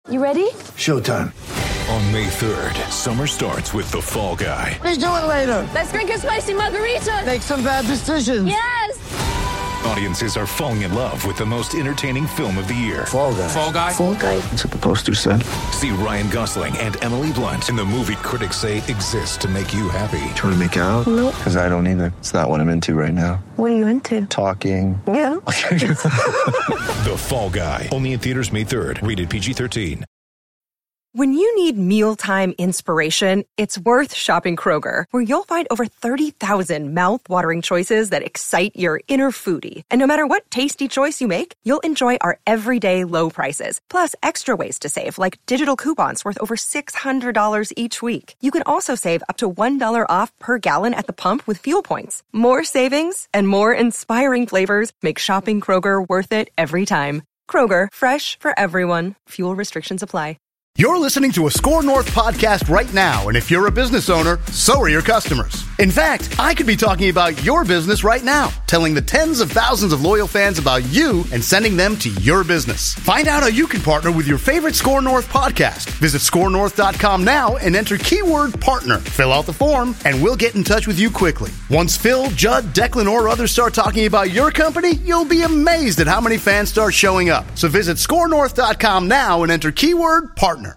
You ready? Showtime. On May 3rd, summer starts with The Fall Guy. Let's do it later. Let's drink a spicy margarita. Make some bad decisions. Yes. Audiences are falling in love with the most entertaining film of the year. Fall Guy. Fall Guy? Fall Guy. That's what the poster said. See Ryan Gosling and Emily Blunt in the movie critics say exists to make you happy. Trying to make it out? Nope. Because I don't either. It's not what I'm into right now. What are you into? Talking. Yeah. The Fall Guy. Only in theaters May 3rd. Rated PG-13. When you need mealtime inspiration, it's worth shopping Kroger, where you'll find over 30,000 mouth-watering choices that excite your inner foodie. And no matter what tasty choice you make, you'll enjoy our everyday low prices, plus extra ways to save, like digital coupons worth over $600 each week. You can also save up to $1 off per gallon at the pump with fuel points. More savings and more inspiring flavors make shopping Kroger worth it every time. Kroger, fresh for everyone. Fuel restrictions apply. You're listening to a Score North podcast right now, and if you're a business owner, so are your customers. In fact, I could be talking about your business right now, telling the tens of thousands of loyal fans about you and sending them to your business. Find out how you can partner with your favorite Score North podcast. Visit scorenorth.com now and enter keyword partner. Fill out the form, and we'll get in touch with you quickly. Once Phil, Judd, Declan, or others start talking about your company, you'll be amazed at how many fans start showing up. So visit scorenorth.com now and enter keyword partner.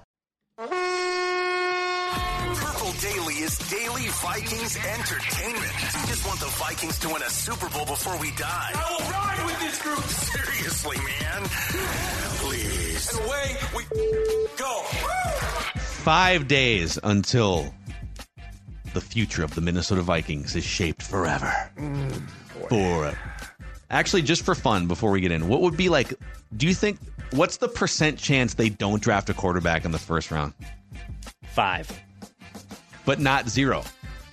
Purple Daily is daily Vikings entertainment. We just want the Vikings to win a Super Bowl before we die. I will ride with this group. Seriously, man. Please. And away we go. 5 days until the future of the Minnesota Vikings is shaped forever. Forever. Actually, just for fun, before we get in, what would be like, do you think, what's the % chance they don't draft a quarterback in the first round? 5. But not 0.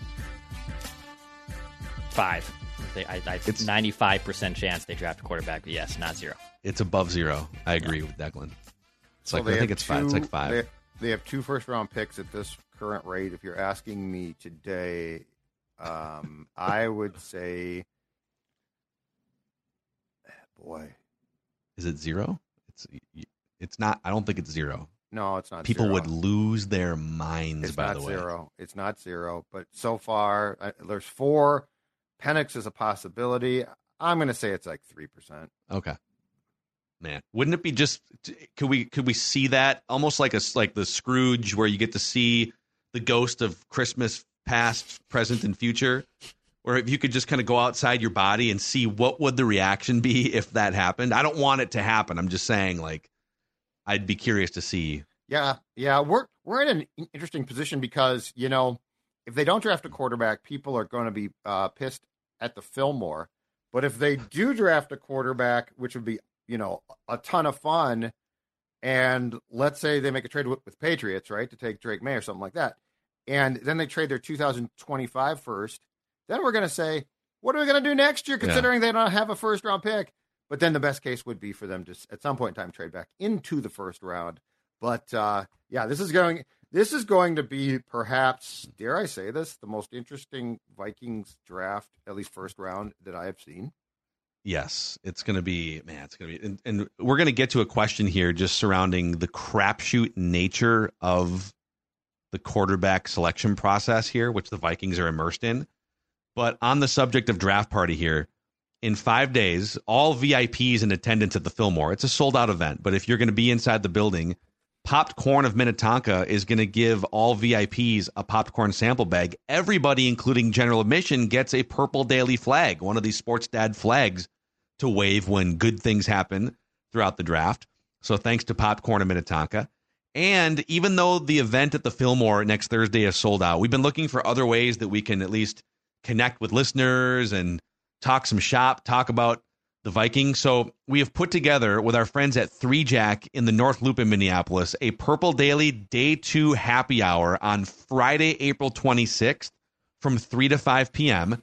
5. It's 95% chance they draft a quarterback, but yes, not 0. It's above 0. I agree with Declan. It's So like, I think it's 5. It's like 5. They have 2 first-round picks at this current rate. If you're asking me today, I would say, boy. Is it 0? It's not. I don't think it's 0. No, it's not. People 0. would lose their minds. By the way, It's not 0. But so far, there's 4. Penix is a possibility. I'm going to say it's like 3%. Okay. Man, wouldn't it be just? Could we see that almost like the Scrooge, where you get to see the ghost of Christmas past, present, and future? Or if you could just kind of go outside your body and see what would the reaction be if that happened. I don't want it to happen. I'm just saying, like, I'd be curious to see. Yeah. We're in an interesting position because, if they don't draft a quarterback, people are going to be pissed at the Fillmore. But if they do draft a quarterback, which would be, a ton of fun, and let's say they make a trade with Patriots, right, to take Drake May or something like that, and then they trade their 2025 first, then we're going to say, what are we going to do next year, considering they don't have a first-round pick? But then the best case would be for them to, at some point in time, trade back into the first round. But, this is going to be perhaps, dare I say this, the most interesting Vikings draft, at least first round, that I have seen. Yes, it's going to be, and we're going to get to a question here just surrounding the crapshoot nature of the quarterback selection process here, which the Vikings are immersed in. But on the subject of draft party here, in 5 days, all VIPs in attendance at the Fillmore, it's a sold-out event, but if you're going to be inside the building, Popped Corn of Minnetonka is going to give all VIPs a Popped Corn sample bag. Everybody, including general admission, gets a Purple Daily flag, one of these Sports Dad flags, to wave when good things happen throughout the draft. So thanks to Popped Corn of Minnetonka. And even though the event at the Fillmore next Thursday is sold out, we've been looking for other ways that we can at least connect with listeners and talk some shop, talk about the Vikings. So we have put together with our friends at 3 Jack in the North Loop in Minneapolis a Purple Daily Day 2 happy hour on Friday, April 26th from 3 to 5 p.m.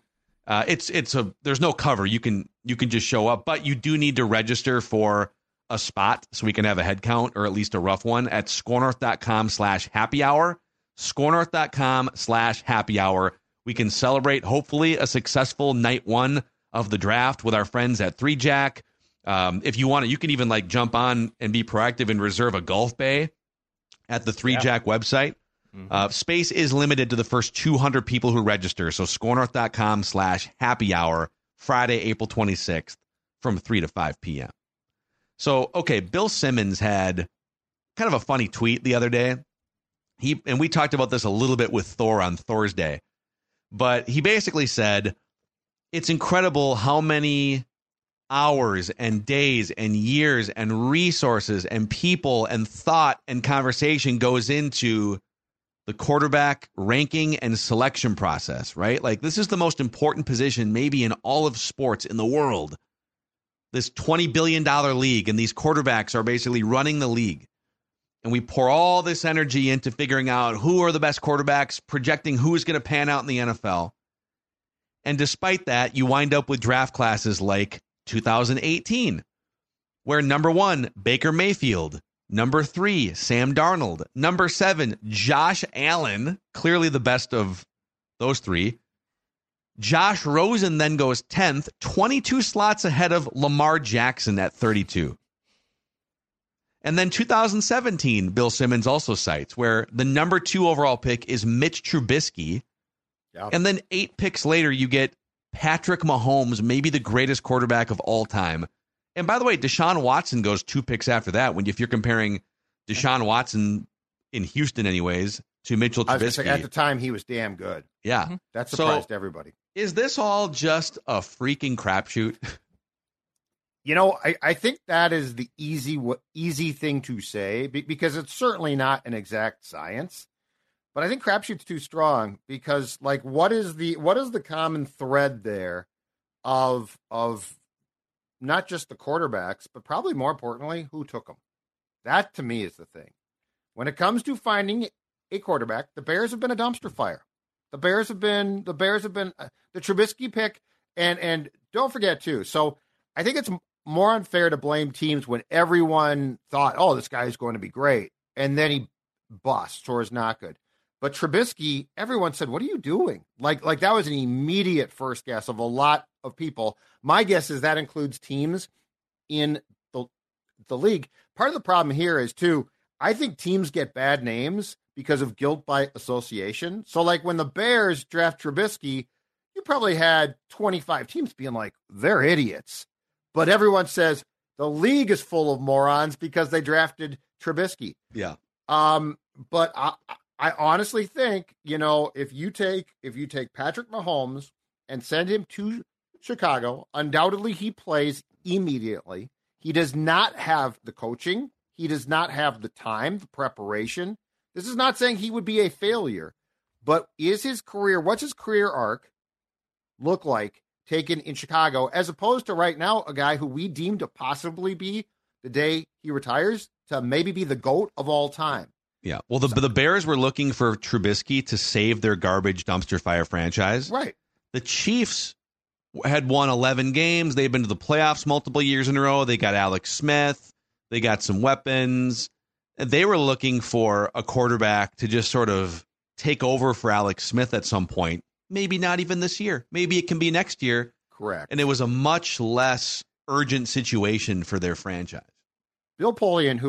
There's no cover. You can just show up, but you do need to register for a spot so we can have a head count or at least a rough one at scorenorth.com/happy hour. Scorenorth.com/happy hour. We can celebrate, hopefully, a successful night 1 of the draft with our friends at 3 Jack. If you want to, you can even jump on and be proactive and reserve a golf bay at the 3Jack website. Space is limited to the first 200 people who register. So scorenorth.com/happy hour, Friday, April 26th from 3 to 5 p.m. So, okay, Bill Simmons had kind of a funny tweet the other day. And we talked about this a little bit with Thor on Thursday. But he basically said, it's incredible how many hours and days and years and resources and people and thought and conversation goes into the quarterback ranking and selection process, right? Like, this is the most important position maybe in all of sports in the world. This $20 billion league, and these quarterbacks are basically running the league. And we pour all this energy into figuring out who are the best quarterbacks, projecting who's going to pan out in the NFL. And despite that, you wind up with draft classes like 2018, where number 1, Baker Mayfield, number 3, Sam Darnold, number 7, Josh Allen, clearly the best of those 3. Josh Rosen then goes 10th, 22 slots ahead of Lamar Jackson at 32. And then 2017, Bill Simmons also cites, where the number 2 overall pick is Mitch Trubisky. Yep. And then 8 picks later, you get Patrick Mahomes, maybe the greatest quarterback of all time. And by the way, Deshaun Watson goes 2 picks after that. If you're comparing Deshaun Watson in Houston anyways to Mitchell Trubisky. I was gonna say, at the time, he was damn good. Yeah. That surprised everybody. Is this all just a freaking crapshoot? You know, I think that is the easy thing to say because it's certainly not an exact science. But I think crapshoot's too strong because, like, what is the common thread there of not just the quarterbacks, but probably more importantly, who took them? That to me is the thing. When it comes to finding a quarterback, the Bears have been a dumpster fire. The Bears have been the Trubisky pick, and don't forget too. So I think it's more unfair to blame teams when everyone thought, oh, this guy is going to be great, and then he busts or is not good. But Trubisky, everyone said, what are you doing? Like that was an immediate first guess of a lot of people. My guess is that includes teams in the league. Part of the problem here is, too, I think teams get bad names because of guilt by association. So, like, when the Bears draft Trubisky, you probably had 25 teams being like, they're idiots. But everyone says the league is full of morons because they drafted Trubisky. Yeah. But I honestly think, you know, if you take Patrick Mahomes and send him to Chicago, undoubtedly he plays immediately. He does not have the coaching. He does not have the time, the preparation. This is not saying he would be a failure, but what's his career arc look like taken in Chicago, as opposed to right now, a guy who we deem to possibly be, the day he retires, to maybe be the GOAT of all time. Yeah. Well, the Bears were looking for Trubisky to save their garbage dumpster fire franchise. Right. The Chiefs had won 11 games. They've been to the playoffs multiple years in a row. They got Alex Smith. They got some weapons. They were looking for a quarterback to just sort of take over for Alex Smith at some point. Maybe not even this year. Maybe it can be next year. Correct. And it was a much less urgent situation for their franchise. Bill Polian,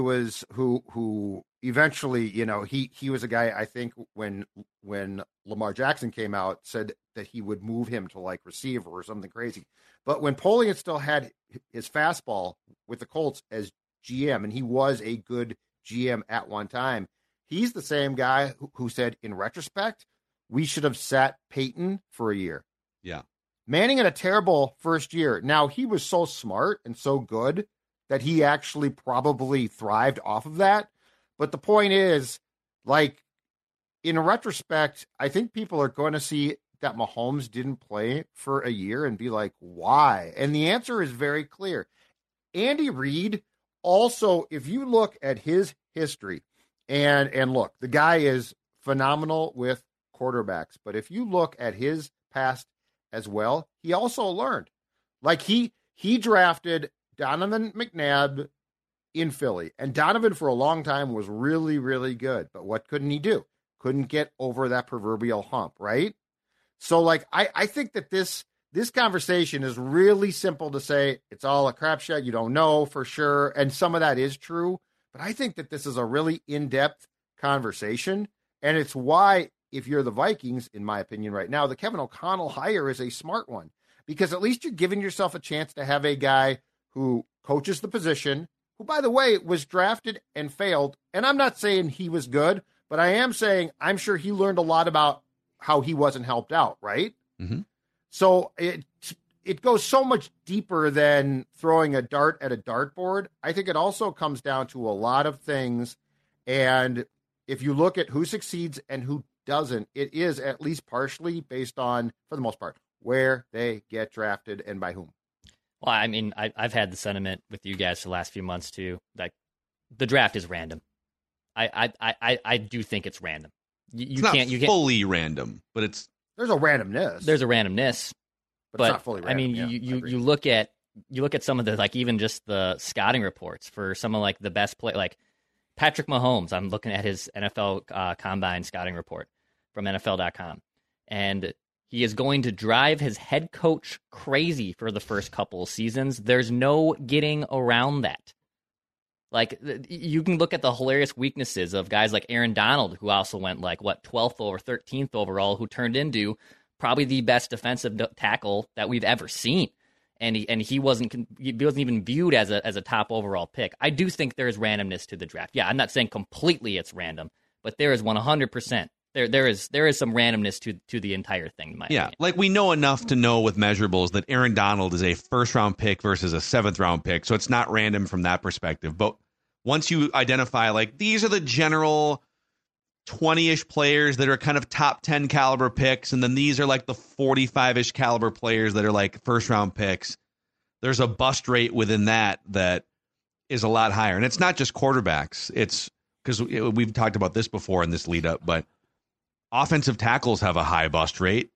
who eventually, you know, he was a guy, I think, when Lamar Jackson came out, said that he would move him to like receiver or something crazy. But when Polian still had his fastball with the Colts as GM, and he was a good GM at one time, he's the same guy who said, in retrospect, we should have sat Peyton for a year. Yeah. Manning had a terrible first year. Now, he was so smart and so good that he actually probably thrived off of that. But the point is, like, in retrospect, I think people are going to see that Mahomes didn't play for a year and be like, why? And the answer is very clear. Andy Reid also, if you look at his history, and look, the guy is phenomenal with quarterbacks, but if you look at his past as well, he also learned. Like, he drafted Donovan McNabb in Philly, and Donovan for a long time was really, really good. But what couldn't he do? Couldn't get over that proverbial hump, right? So, like, I think that this conversation is really simple to say it's all a crap shot. You don't know for sure, and some of that is true. But I think that this is a really in-depth conversation. And it's why, if you're the Vikings, in my opinion right now, the Kevin O'Connell hire is a smart one, because at least you're giving yourself a chance to have a guy who coaches the position, who, by the way, was drafted and failed. And I'm not saying he was good, but I am saying I'm sure he learned a lot about how he wasn't helped out, right? Mm-hmm. So it goes so much deeper than throwing a dart at a dartboard. I think it also comes down to a lot of things. And if you look at who succeeds and who doesn't, it is at least partially based on, for the most part, where they get drafted and by whom. Well, I mean, I've had the sentiment with you guys for the last few months too. Like, the draft is random. I do think it's random. You can't fully random, but there's a randomness. There's a randomness, but it's not fully random. I mean, you look at some of the, like, even just the scouting reports for some of, like, the best play, like Patrick Mahomes. I'm looking at his NFL Combine scouting report from NFL.com, and he is going to drive his head coach crazy for the first couple of seasons. There's no getting around that. Like, you can look at the hilarious weaknesses of guys like Aaron Donald, who also went 12th or 13th overall, who turned into probably the best defensive tackle that we've ever seen. And he wasn't even viewed as a top overall pick. I do think there is randomness to the draft. Yeah, I'm not saying completely it's random, but there is 100%. There is some randomness to the entire thing, in my opinion. Like, we know enough to know with measurables that Aaron Donald is a first-round pick versus a seventh-round pick, so it's not random from that perspective. But once you identify, like, these are the general 20-ish players that are kind of top 10 caliber picks, and then these are like the 45-ish caliber players that are like first-round picks, there's a bust rate within that is a lot higher. And it's not just quarterbacks. It's because we've talked about this before in this lead-up, but offensive tackles have a high bust rate,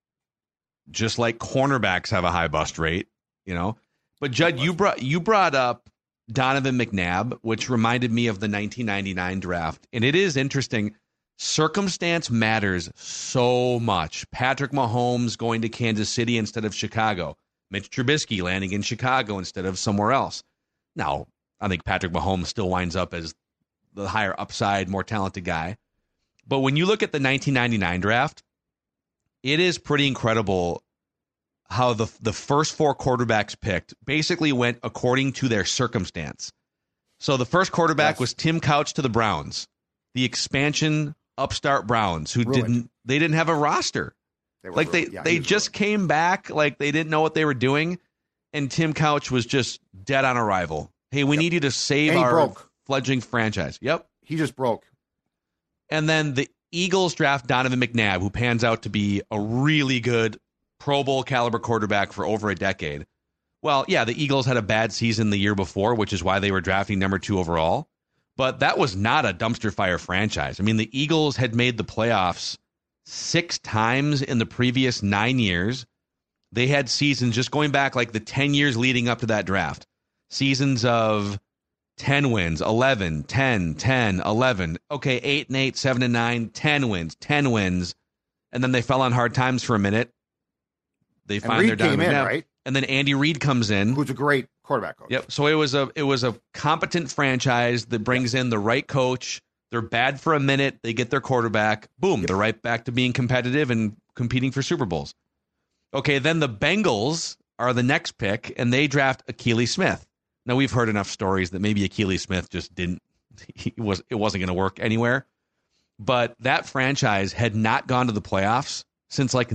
just like cornerbacks have a high bust rate, you know. But Judd, you brought up Donovan McNabb, which reminded me of the 1999 draft, and it is interesting. Circumstance matters so much. Patrick Mahomes going to Kansas City instead of Chicago. Mitch Trubisky landing in Chicago instead of somewhere else. Now, I think Patrick Mahomes still winds up as the higher upside, more talented guy. But when you look at the 1999 draft, it is pretty incredible how the first four quarterbacks picked basically went according to their circumstance. So the first quarterback was Tim Couch to the Browns, the expansion upstart Browns, who didn't have a roster. They just came back like they didn't know what they were doing, and Tim Couch was just dead on arrival. Hey, we need you to save our fledgling franchise. Yep. He just broke. And then the Eagles draft Donovan McNabb, who pans out to be a really good Pro Bowl caliber quarterback for over a decade. Well, yeah, the Eagles had a bad season the year before, which is why they were drafting number 2 overall. But that was not a dumpster fire franchise. I mean, the Eagles had made the playoffs 6 times in the previous 9 years. They had seasons just going back like the 10 years leading up to that draft. Seasons of 10 wins, 11, 10, 10, 11. Okay, 8 and 8, 7 and 9, 10 wins, 10 wins. And then they fell on hard times for a minute. They find their diamond, right? And then Andy Reid comes in, who's a great quarterback coach. Yep. So it was a competent franchise that brings in the right coach. They're bad for a minute. They get their quarterback. Boom. They're right back to being competitive and competing for Super Bowls. Okay. Then the Bengals are the next pick, and they draft Akili Smith. Now, we've heard enough stories that maybe Akili Smith just it wasn't going to work anywhere. But that franchise had not gone to the playoffs since like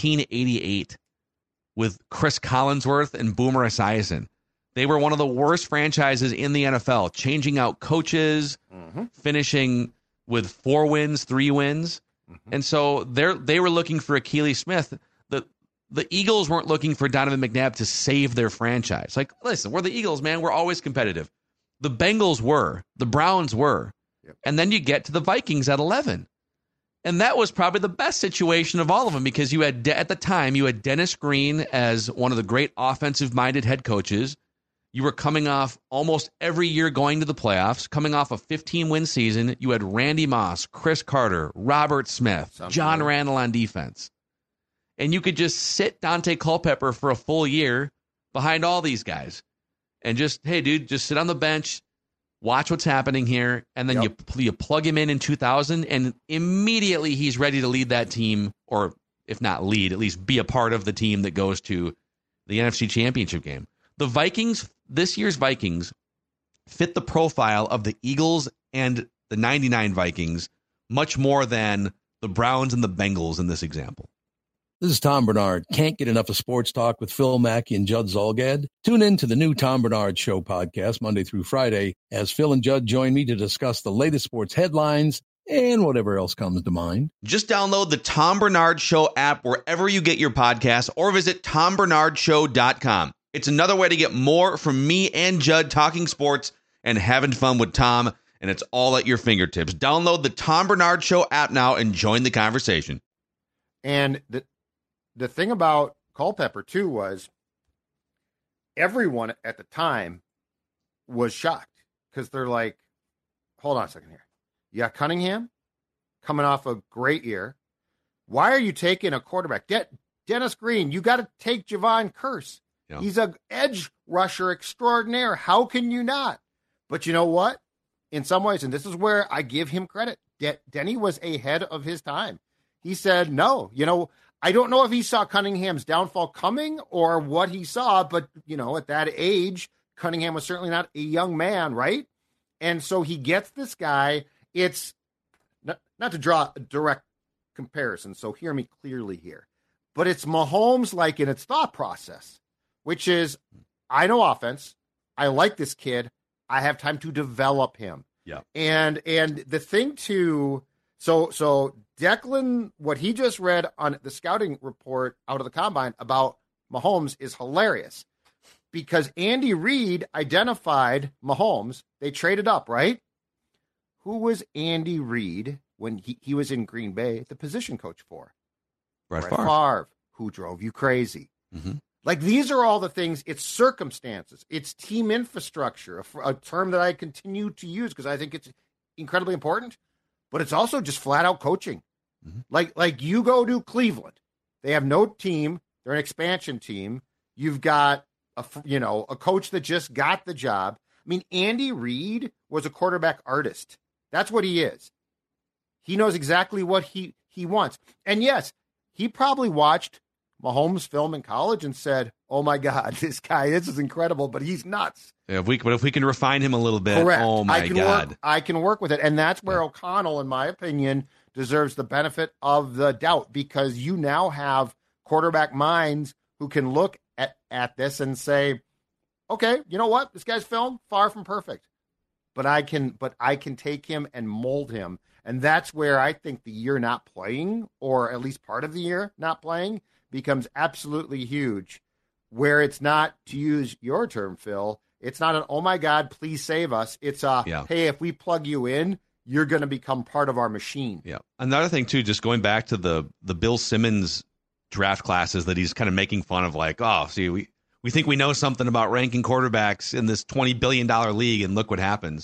1988 with Chris Collinsworth and Boomer Esiason. They were one of the worst franchises in the NFL, changing out coaches, finishing with 4 wins, 3 wins. And so they were looking for Akili Smith. The Eagles weren't looking for Donovan McNabb to save their franchise. Like, listen, we're the Eagles, man. We're always competitive. The Bengals were. The Browns were. Yep. And then you get to the Vikings at 11. And that was probably the best situation of all of them because you had, at the time, you had Dennis Green as one of the great offensive-minded head coaches. You were coming off almost every year going to the playoffs, coming off a 15-win season. You had Randy Moss, Chris Carter, Robert Smith, John Randall on defense. And you could just sit Dante Culpepper for a full year behind all these guys. And just, hey, dude, just sit on the bench, watch what's happening here, and then you plug him in 2000, and immediately he's ready to lead that team, or if not lead, at least be a part of the team that goes to the NFC Championship game. The Vikings, this year's Vikings, fit the profile of the Eagles and the 99 Vikings much more than the Browns and the Bengals in this example. This is Tom Bernard. Can't get enough of sports talk with Phil Mackey and Judd Zolgad? Tune in to the new Tom Bernard Show podcast Monday through Friday as Phil and Judd join me to discuss the latest sports headlines and whatever else comes to mind. Just download the Tom Bernard Show app wherever you get your podcasts or visit tombernardshow.com. It's another way to get more from me and Judd talking sports and having fun with Tom, and it's all at your fingertips. Download the Tom Bernard Show app now and join the conversation. And the thing about Culpepper, too, was everyone at the time was shocked because they're like, hold on a second here. You got Cunningham coming off a great year. Why are you taking a quarterback? Dennis Green, you got to take Javon Curse. Yeah. He's an edge rusher extraordinaire. How can you not? But you know what? In some ways, and this is where I give him credit, Denny was ahead of his time. He said, no, I don't know if he saw Cunningham's downfall coming or what he saw, but, at that age, Cunningham was certainly not a young man, right? And so he gets this guy. It's not to draw a direct comparison, so hear me clearly here, but it's Mahomes like in its thought process, which is, I know offense. I like this kid. I have time to develop him. Yeah. And the thing too, so Declan, what he just read on the scouting report out of the combine about Mahomes is hilarious because Andy Reid identified Mahomes. They traded up, right? Who was Andy Reid when he was in Green Bay, the position coach for? Brett Favre. Who drove you crazy. Mm-hmm. Like, these are all the things. It's circumstances. It's team infrastructure, a term that I continue to use because I think it's incredibly important. But it's also just flat-out coaching. Mm-hmm. Like you go to Cleveland. They have no team. They're an expansion team. You've got, a coach that just got the job. I mean, Andy Reid was a quarterback artist. That's what he is. He knows exactly what he wants. And, yes, he probably watched Mahomes' film in college and said, oh, my God, this is incredible, but he's nuts. Yeah, if we can refine him a little bit, correct. Oh, my God. I can work with it. And that's where O'Connell, in my opinion, deserves the benefit of the doubt because you now have quarterback minds who can look at this and say, okay, you know what? This guy's film, far from perfect. But I can take him and mold him. And that's where I think the year not playing, or at least part of the year not playing, becomes absolutely huge, where it's not, to use your term, Phil, it's not an, oh, my God, please save us. It's hey, if we plug you in, you're going to become part of our machine. Yeah. Another thing, too, just going back to the Bill Simmons draft classes that he's kind of making fun of, like, oh, see, we think we know something about ranking quarterbacks in this $20 billion league, and look what happens.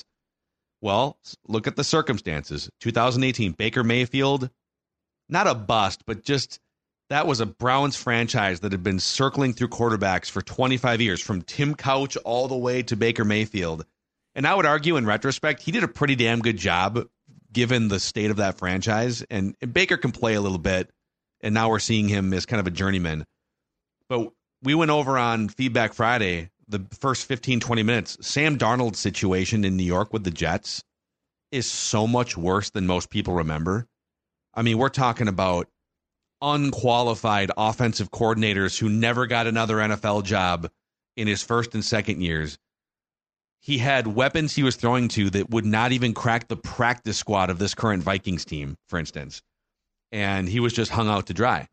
Well, look at the circumstances. 2018, Baker Mayfield, not a bust, but just that was a Browns franchise that had been circling through quarterbacks for 25 years, from Tim Couch all the way to Baker Mayfield. And I would argue, in retrospect, he did a pretty damn good job given the state of that franchise. And Baker can play a little bit, and now we're seeing him as kind of a journeyman. But we went over on Feedback Friday, the first 15, 20 minutes. Sam Darnold's situation in New York with the Jets is so much worse than most people remember. I mean, we're talking about unqualified offensive coordinators who never got another NFL job in his first and second years. He had weapons he was throwing to that would not even crack the practice squad of this current Vikings team, for instance. And he was just hung out to dry.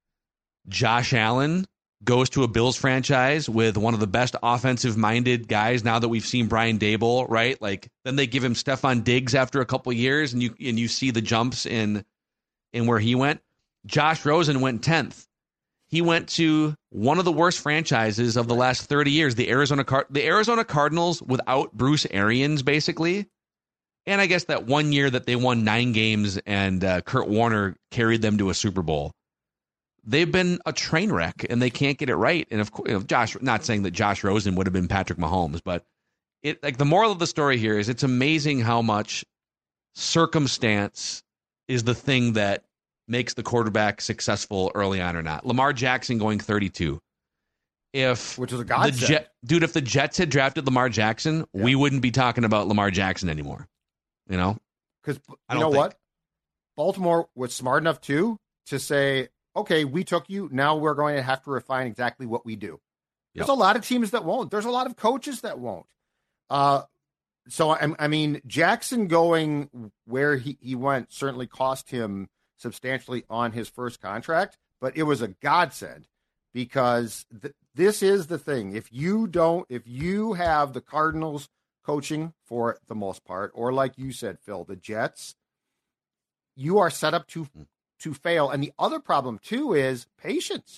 Josh Allen goes to a Bills franchise with one of the best offensive-minded guys now that we've seen Brian Daboll, right? Like, then they give him Stephon Diggs after a couple of years, and you see the jumps in where he went. Josh Rosen went 10th. He went to one of the worst franchises of the last 30 years, the Arizona Cardinals without Bruce Arians, basically. And I guess that 1 year that they won 9 games and Kurt Warner carried them to a Super Bowl. They've been a train wreck, and they can't get it right. And of course, not saying that Josh Rosen would have been Patrick Mahomes, but the moral of the story here is it's amazing how much circumstance is the thing that makes the quarterback successful early on or not. Lamar Jackson going 32. Which is a godsend. If the Jets had drafted Lamar Jackson, we wouldn't be talking about Lamar Jackson anymore. You know? Because you know what? Baltimore was smart enough, too, to say, okay, we took you. Now we're going to have to refine exactly what we do. There's a lot of teams that won't. There's a lot of coaches that won't. So, I mean, Jackson going where he went certainly cost him substantially on his first contract, but it was a godsend because this is the thing. If you have the Cardinals coaching for the most part, or like you said, Phil, the Jets, you are set up to fail. And the other problem, too, is patience.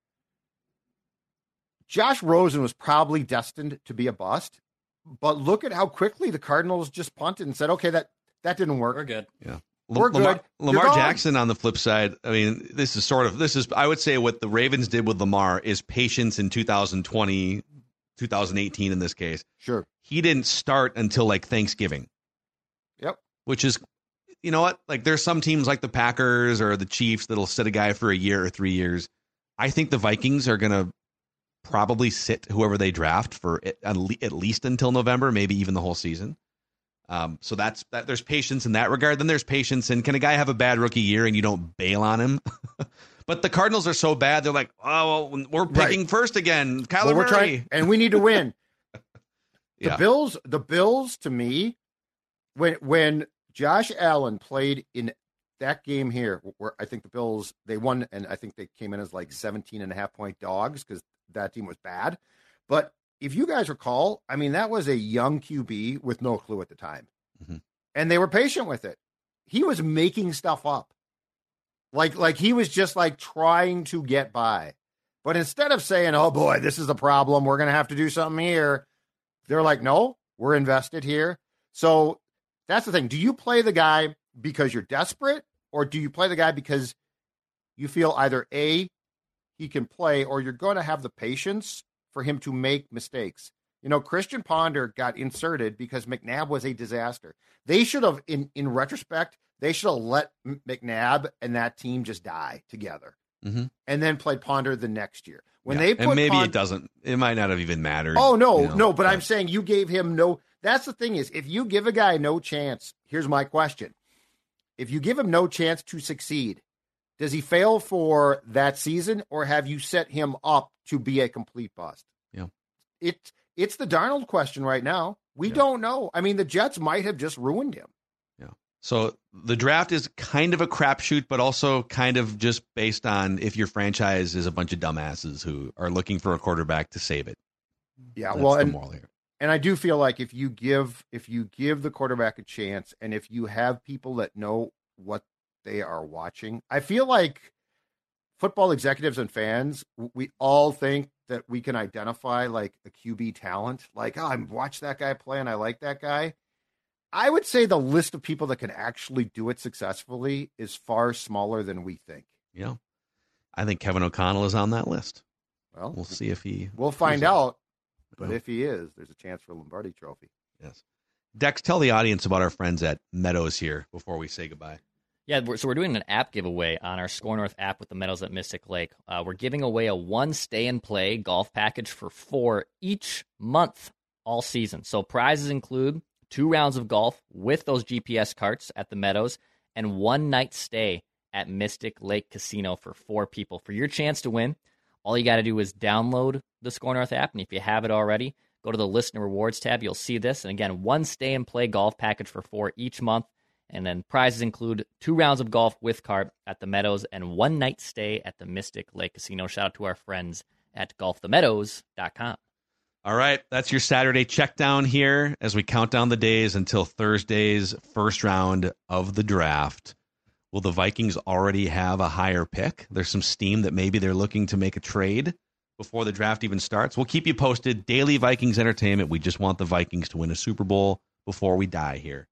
Josh Rosen was probably destined to be a bust, but look at how quickly the Cardinals just punted and said, okay, that didn't work. We're good. Yeah. We're good. Lamar Jackson on the flip side, I mean, this is I would say what the Ravens did with Lamar is patience in 2020, 2018 in this case. Sure. He didn't start until like Thanksgiving. Yep. Which is, you know what? Like there's some teams like the Packers or the Chiefs that'll sit a guy for a year or 3 years. I think the Vikings are going to probably sit whoever they draft for at least until November, maybe even the whole season. So that's that. There's patience in that regard. Then there's patience in, can a guy have a bad rookie year and you don't bail on him? But the Cardinals are so bad. They're like, oh, well, we're picking first again. Kyler Murray. Trying, and we need to win. The Bills to me, when Josh Allen played in that game here, where I think the Bills, they won, and I think they came in as like 17.5-point dogs because that team was bad. But if you guys recall, I mean, that was a young QB with no clue at the time. Mm-hmm. And they were patient with it. He was making stuff up. Like he was just like trying to get by. But instead of saying, oh boy, this is a problem, we're going to have to do something here, they're like, no, we're invested here. So that's the thing. Do you play the guy because you're desperate, or do you play the guy because you feel either A, he can play, or you're going to have the patience for him to make mistakes? You know, Christian Ponder got inserted because McNabb was a disaster. They should have, in retrospect, they should have let McNabb and that team just die together, and then played Ponder the next year. It might not have even mattered. Oh, no. But I'm saying you gave him no. That's the thing is, if you give a guy no chance, here's my question. If you give him no chance to succeed, does he fail for that season, or have you set him up to be a complete bust? Yeah. It's the Darnold question right now. We don't know. I mean, the Jets might have just ruined him. Yeah. So the draft is kind of a crapshoot, but also kind of just based on if your franchise is a bunch of dumbasses who are looking for a quarterback to save it. Yeah. That's the moral here. And I do feel like if you give the quarterback a chance, and if you have people that know what they are watching, I feel like football executives and fans, we all think that we can identify like a QB talent. Like, oh, I watched that guy play and I like that guy. I would say the list of people that can actually do it successfully is far smaller than we think. Yeah. I think Kevin O'Connell is on that list. Well, we'll see if he... We'll find out. But if he is, there's a chance for a Lombardi Trophy. Yes. Dex, tell the audience about our friends at Meadows here before we say goodbye. Yeah, so we're doing an app giveaway on our Score North app with the Meadows at Mystic Lake. We're giving away a 1 stay-and-play golf package for 4 each month all season. So prizes include 2 rounds of golf with those GPS carts at the Meadows and 1 night stay at Mystic Lake Casino for 4 people. For your chance to win, all you got to do is download the Score North app, and if you have it already, go to the Listener Rewards tab. You'll see this. And again, 1 stay-and-play golf package for 4 each month. And then prizes include 2 rounds of golf with cart at the Meadows and 1 night stay at the Mystic Lake Casino. Shout out to our friends at golfthemeadows.com. All right, that's your Saturday check down here as we count down the days until Thursday's first round of the draft. Will the Vikings already have a higher pick? There's some steam that maybe they're looking to make a trade before the draft even starts. We'll keep you posted. Daily Vikings Entertainment. We just want the Vikings to win a Super Bowl before we die here